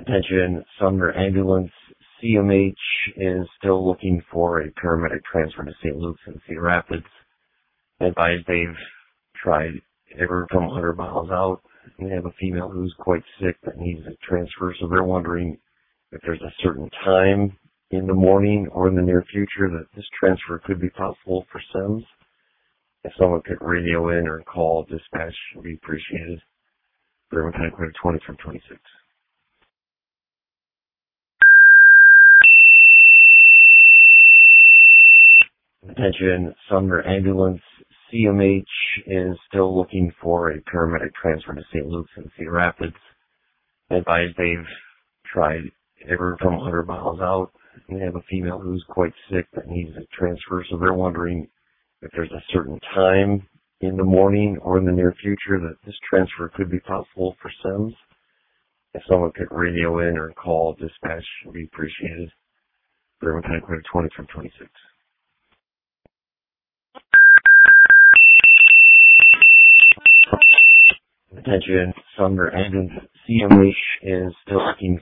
Attention, Sumner Ambulance. CMH is still looking for a paramedic transfer to St. Luke's and Cedar Rapids. Advised they've tried ever from 100 miles out, and they have a female who's quite sick that needs a transfer, so they're wondering if there's a certain time in the morning or in the near future that this transfer could be possible for SEMS. If someone could radio in or call dispatch, it would be appreciated. Berwyn County Code 20 from 26. Attention, Sumner Ambulance. CMH is still looking for a paramedic transfer to St. Luke's and Cedar Rapids. Advised they've tried ever from 100 miles out, and they have a female who's quite sick that needs a transfer, so they're wondering if there's a certain time in the morning or in the near future that this transfer could be possible for SEMS. If someone could radio in or call dispatch, it would be appreciated. Berwyn County Code 20 from 26. Attention, Sumner Ambulance. CMH is still looking